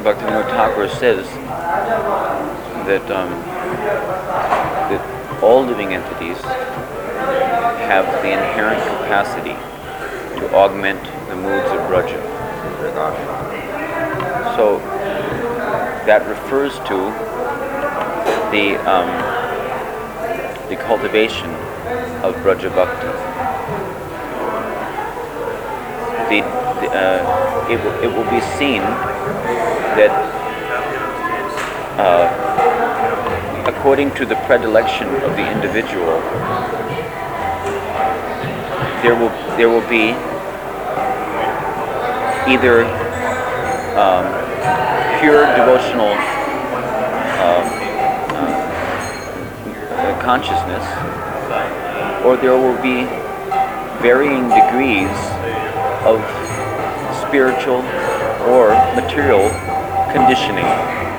Bhaktivinoda Thakur says that all living entities have the inherent capacity to augment the moods of Braja. So that refers to the cultivation of Braja Bhakti. It will be seen that according to the predilection of the individual, there will be either pure devotional consciousness, or there will be varying degrees of spiritual or material conditioning.